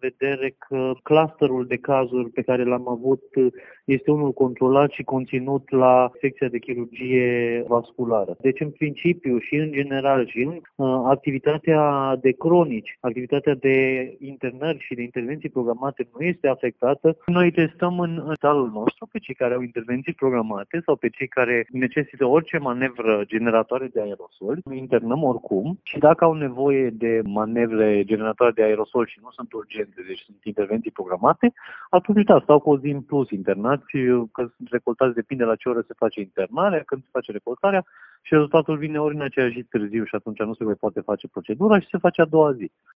vedere că clusterul de cazuri pe care l-am avut este unul controlat și conținut la secția de chirurgie vasculară. Deci, în principiu și în general și în activitatea de cronici, activitatea de internări și de intervenții programate nu este afectată. Noi testăm în spitalul nostru pe cei care au intervenții programate sau pe cei care necesită orice manevră generatoare de aerosol. Noi internăm oricum și dacă au nevoie de manevre generatoare de aerosol și nu sunt urgente, deci sunt intervenții programate, atunci da, stau cu o zi în plus internați, că sunt recoltați, depinde la ce oră se face internarea, când se face recoltarea și rezultatul vine ori în aceeași zi târziu și atunci nu se mai poate face procedura și se face a doua zi.